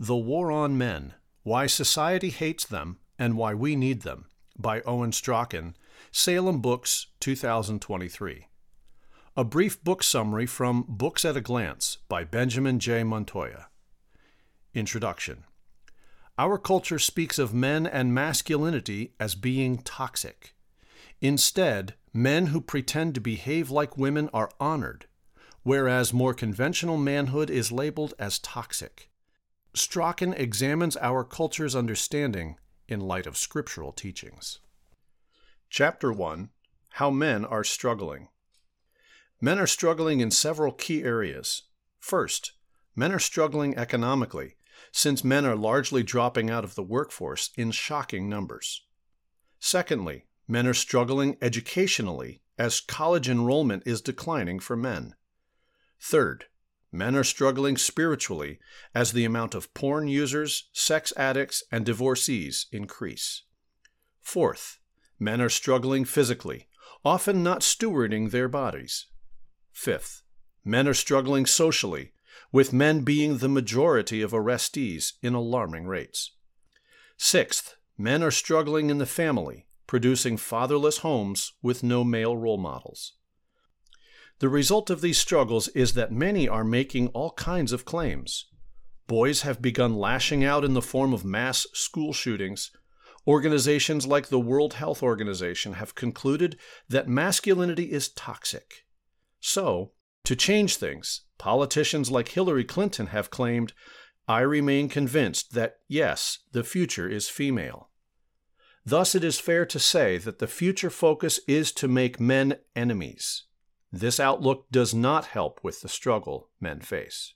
The War on Men, Why Society Hates Them and Why We Need Them, by Owen Strachan, Salem Books, 2023. A brief book summary from Books at a Glance by Benjamin J. Montoya. Introduction. Our culture speaks of men and masculinity as being toxic. Instead, men who pretend to behave like women are honored, whereas more conventional manhood is labeled as toxic. Strachan examines our culture's understanding in light of scriptural teachings. Chapter 1. How Men Are Struggling. Men are struggling in several key areas. First, men are struggling economically, since men are largely dropping out of the workforce in shocking numbers. Secondly, men are struggling educationally, as college enrollment is declining for men. Third, men are struggling spiritually as the amount of porn users, sex addicts, and divorcees increase. Fourth, men are struggling physically, often not stewarding their bodies. Fifth, men are struggling socially, with men being the majority of arrestees in alarming rates. Sixth, men are struggling in the family, producing fatherless homes with no male role models. The result of these struggles is that many are making all kinds of claims. Boys have begun lashing out in the form of mass school shootings. Organizations like the World Health Organization have concluded that masculinity is toxic. So, to change things, politicians like Hillary Clinton have claimed, "I remain convinced that, yes, the future is female." Thus, it is fair to say that the future focus is to make men enemies. This outlook does not help with the struggle men face.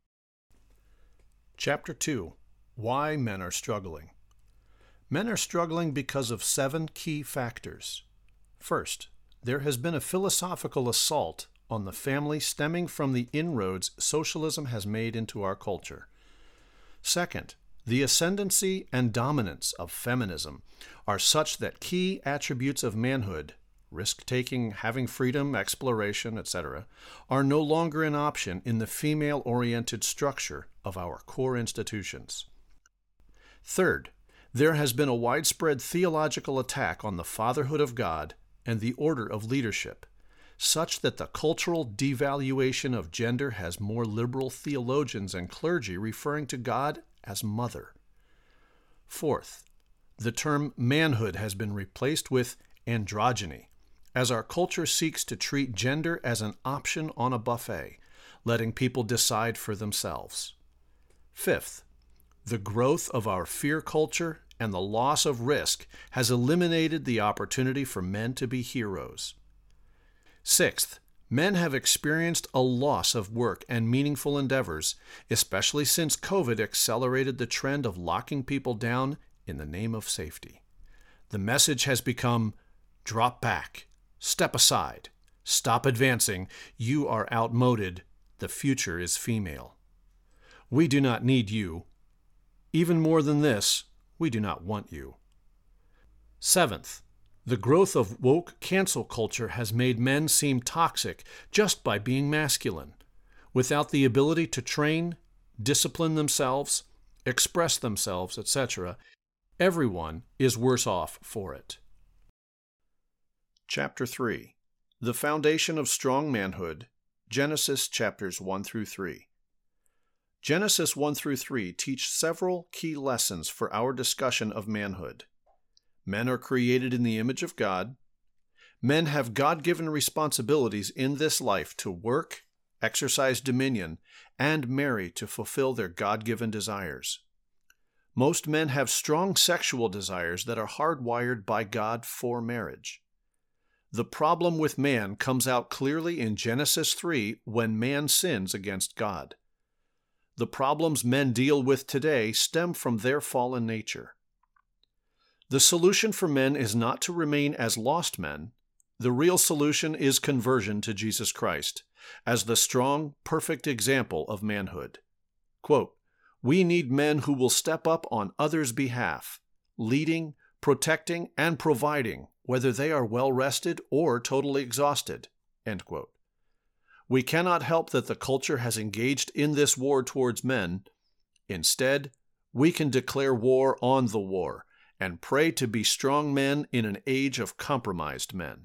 Chapter 2. Why Men Are Struggling. Men are struggling because of 7 key factors. First, there has been a philosophical assault on the family stemming from the inroads socialism has made into our culture. Second, the ascendancy and dominance of feminism are such that key attributes of manhood, risk-taking, having freedom, exploration, etc., are no longer an option in the female-oriented structure of our core institutions. Third, there has been a widespread theological attack on the fatherhood of God and the order of leadership, such that the cultural devaluation of gender has more liberal theologians and clergy referring to God as mother. Fourth, the term manhood has been replaced with androgyny, as our culture seeks to treat gender as an option on a buffet, letting people decide for themselves. Fifth, the growth of our fear culture and the loss of risk has eliminated the opportunity for men to be heroes. Sixth, men have experienced a loss of work and meaningful endeavors, especially since COVID accelerated the trend of locking people down in the name of safety. The message has become, drop back, step aside, stop advancing, you are outmoded, the future is female. We do not need you. Even more than this, we do not want you. Seventh, the growth of woke cancel culture has made men seem toxic just by being masculine, without the ability to train, discipline themselves, express themselves, etc. Everyone is worse off for it. Chapter 3. The Foundation of Strong Manhood, Genesis chapters 1 through 3. Genesis 1 through 3 teach several key lessons for our discussion of manhood. Men are created in the image of God. Men have God-given responsibilities in this life to work, exercise dominion, and marry to fulfill their God-given desires. Most men have strong sexual desires that are hardwired by God for marriage. The problem with man comes out clearly in Genesis 3 when man sins against God. The problems men deal with today stem from their fallen nature. The solution for men is not to remain as lost men. The real solution is conversion to Jesus Christ, as the strong, perfect example of manhood. Quote, "We need men who will step up on others' behalf, leading, protecting, and providing, whether they are well-rested or totally exhausted." End quote. We cannot help that the culture has engaged in this war towards men. Instead, we can declare war on the war and pray to be strong men in an age of compromised men.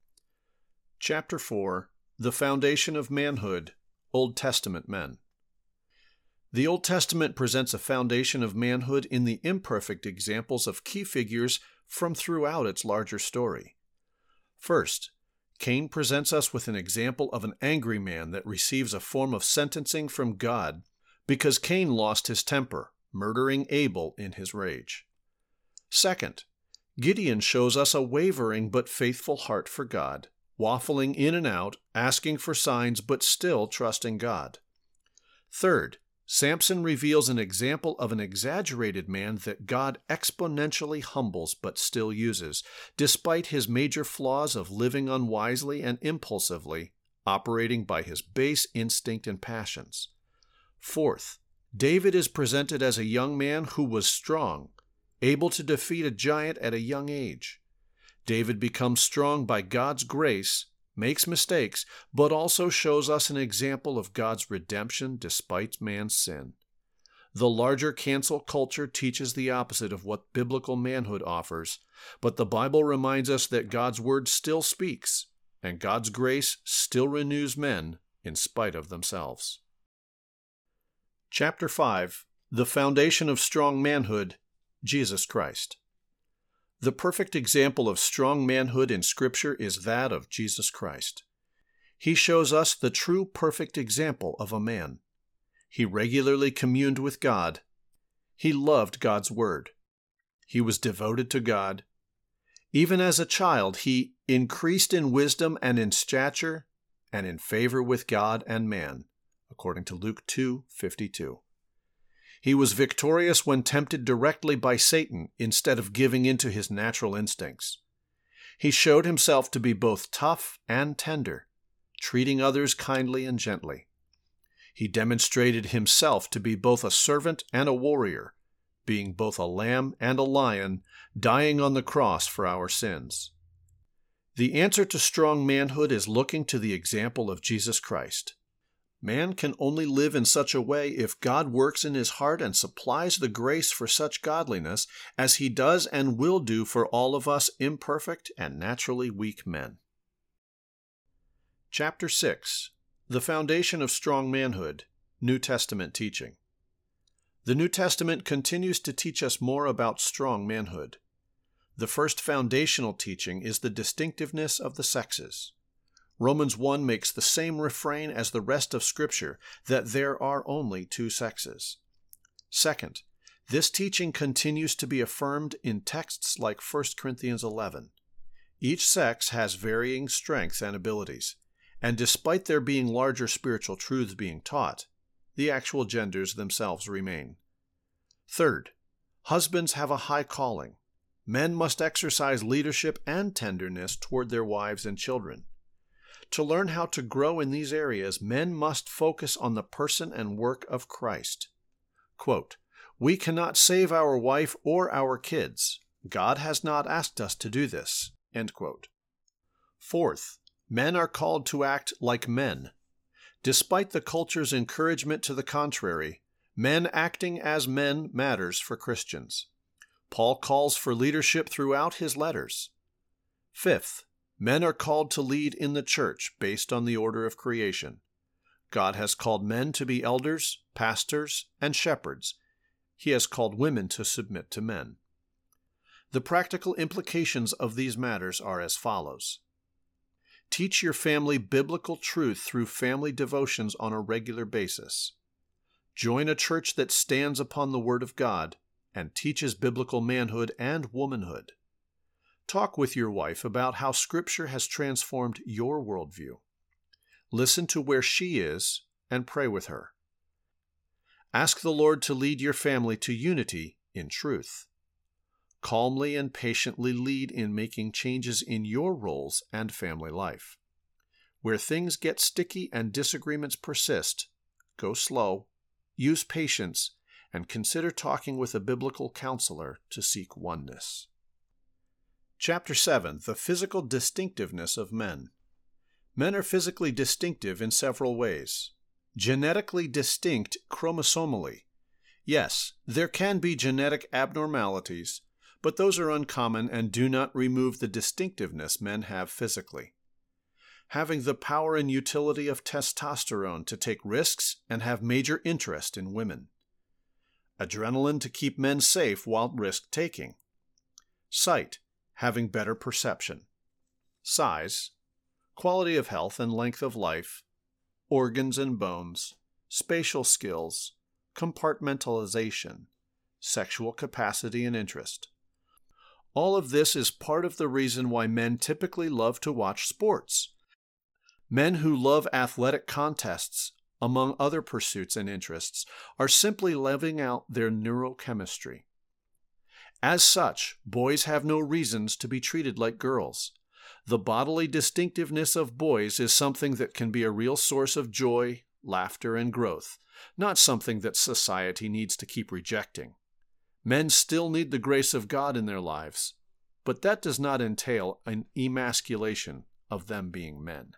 Chapter 4: The Foundation of Manhood, Old Testament Men. The Old Testament presents a foundation of manhood in the imperfect examples of key figures from throughout its larger story. First, Cain presents us with an example of an angry man that receives a form of sentencing from God because Cain lost his temper, murdering Abel in his rage. Second, Gideon shows us a wavering but faithful heart for God, waffling in and out, asking for signs but still trusting God. Third, Samson reveals an example of an exaggerated man that God exponentially humbles but still uses, despite his major flaws of living unwisely and impulsively, operating by his base instinct and passions. Fourth, David is presented as a young man who was strong, able to defeat a giant at a young age. David becomes strong by God's grace, makes mistakes, but also shows us an example of God's redemption despite man's sin. The larger cancel culture teaches the opposite of what biblical manhood offers, but the Bible reminds us that God's word still speaks, and God's grace still renews men in spite of themselves. Chapter 5: The Foundation of Strong Manhood, Jesus Christ. The perfect example of strong manhood in Scripture is that of Jesus Christ. He shows us the true perfect example of a man. He regularly communed with God. He loved God's Word. He was devoted to God. Even as a child, he increased in wisdom and in stature and in favor with God and man, according to Luke 2:52. He was victorious when tempted directly by Satan instead of giving in to his natural instincts. He showed himself to be both tough and tender, treating others kindly and gently. He demonstrated himself to be both a servant and a warrior, being both a lamb and a lion, dying on the cross for our sins. The answer to strong manhood is looking to the example of Jesus Christ. Man can only live in such a way if God works in his heart and supplies the grace for such godliness as he does and will do for all of us imperfect and naturally weak men. Chapter 6: The Foundation of Strong Manhood, New Testament Teaching. The New Testament continues to teach us more about strong manhood. The first foundational teaching is the distinctiveness of the sexes. Romans 1 makes the same refrain as the rest of Scripture, that there are only two sexes. Second, this teaching continues to be affirmed in texts like 1 Corinthians 11. Each sex has varying strengths and abilities, and despite there being larger spiritual truths being taught, the actual genders themselves remain. Third, husbands have a high calling. Men must exercise leadership and tenderness toward their wives and children. To learn how to grow in these areas, men must focus on the person and work of Christ. Quote, "We cannot save our wife or our kids. God has not asked us to do this." End quote. Fourth, men are called to act like men. Despite the culture's encouragement to the contrary, men acting as men matters for Christians. Paul calls for leadership throughout his letters. Fifth, men are called to lead in the church based on the order of creation. God has called men to be elders, pastors, and shepherds. He has called women to submit to men. The practical implications of these matters are as follows. Teach your family biblical truth through family devotions on a regular basis. Join a church that stands upon the Word of God and teaches biblical manhood and womanhood. Talk with your wife about how Scripture has transformed your worldview. Listen to where she is and pray with her. Ask the Lord to lead your family to unity in truth. Calmly and patiently lead in making changes in your roles and family life. Where things get sticky and disagreements persist, go slow, use patience, and consider talking with a biblical counselor to seek oneness. Chapter 7: The Physical Distinctiveness of Men. Men are physically distinctive in several ways. Genetically distinct chromosomally. Yes, there can be genetic abnormalities, but those are uncommon and do not remove the distinctiveness men have physically. Having the power and utility of testosterone to take risks and have major interest in women. Adrenaline to keep men safe while risk-taking. Sight, having better perception. Size, quality of health and length of life, organs and bones, spatial skills, compartmentalization, sexual capacity and interest. All of this is part of the reason why men typically love to watch sports. Men who love athletic contests, among other pursuits and interests, are simply living out their neurochemistry. As such, boys have no reasons to be treated like girls. The bodily distinctiveness of boys is something that can be a real source of joy, laughter, and growth, not something that society needs to keep rejecting. Men still need the grace of God in their lives, but that does not entail an emasculation of them being men.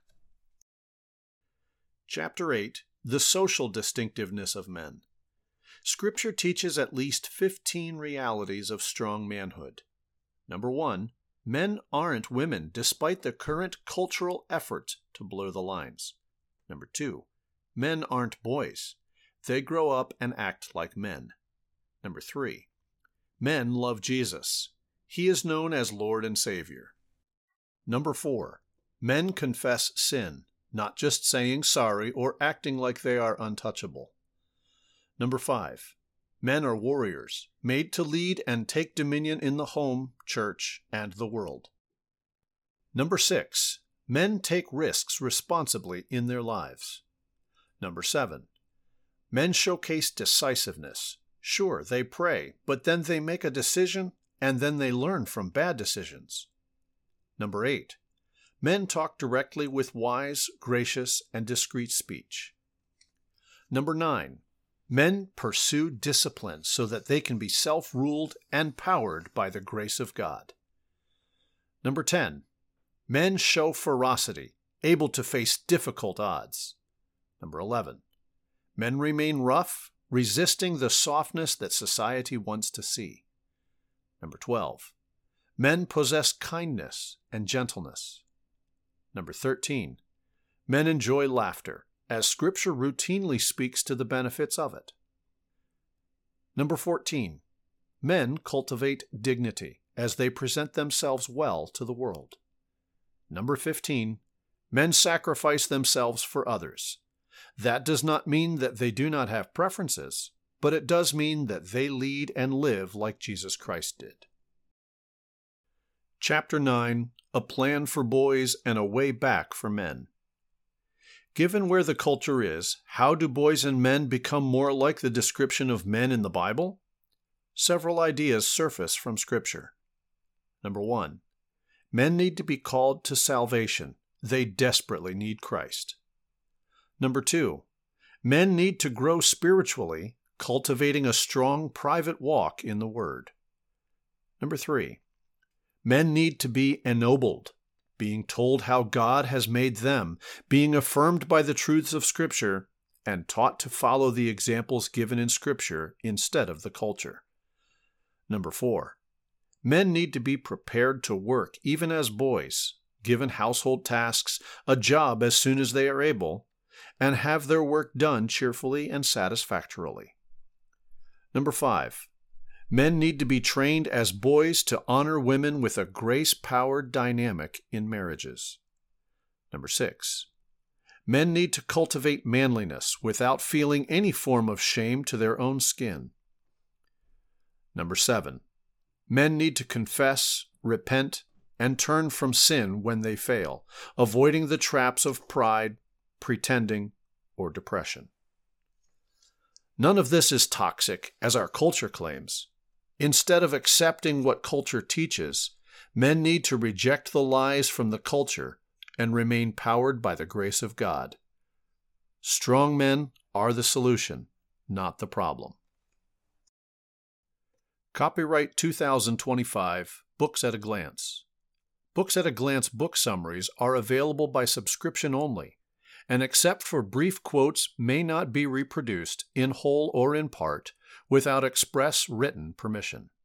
Chapter 8. The Social Distinctiveness of Men. Scripture teaches at least 15 realities of strong manhood. Number 1. Men aren't women despite the current cultural effort to blur the lines. Number 2. Men aren't boys. They grow up and act like men. Number 3. Men love Jesus. He is known as Lord and Savior. Number 4. Men confess sin, not just saying sorry or acting like they are untouchable. Number 5. Men are warriors, made to lead and take dominion in the home, church, and the world. Number 6. Men take risks responsibly in their lives. Number 7. Men showcase decisiveness. Sure, they pray, but then they make a decision, and then they learn from bad decisions. Number 8. Men talk directly with wise, gracious, and discreet speech. Number 9. Men pursue discipline so that they can be self-ruled and powered by the grace of God. Number 10. Men show ferocity, able to face difficult odds. Number 11. Men remain rough, resisting the softness that society wants to see. Number 12. Men possess kindness and gentleness. Number 13. Men enjoy laughter, as Scripture routinely speaks to the benefits of it. Number 14. Men cultivate dignity, as they present themselves well to the world. Number 15. Men sacrifice themselves for others. That does not mean that they do not have preferences, but it does mean that they lead and live like Jesus Christ did. Chapter 9. A Plan for Boys and a Way Back for Men. Given where the culture is, how do boys and men become more like the description of men in the Bible? Several ideas surface from Scripture. Number 1. Men need to be called to salvation. They desperately need Christ. Number 2. Men need to grow spiritually, cultivating a strong private walk in the Word. Number 3. Men need to be ennobled, being told how God has made them, being affirmed by the truths of Scripture, and taught to follow the examples given in Scripture instead of the culture. Number 4. Men need to be prepared to work even as boys, given household tasks, a job as soon as they are able, and have their work done cheerfully and satisfactorily. Number 5. Men need to be trained as boys to honor women with a grace-powered dynamic in marriages. Number 6. Men need to cultivate manliness without feeling any form of shame to their own skin. Number 7. Men need to confess, repent, and turn from sin when they fail, avoiding the traps of pride, pretending, or depression. None of this is toxic, as our culture claims. Instead of accepting what culture teaches, men need to reject the lies from the culture and remain powered by the grace of God. Strong men are the solution, not the problem. Copyright 2025, Books at a Glance. Books at a Glance book summaries are available by subscription only, and except for brief quotes may not be reproduced, in whole or in part, without express written permission.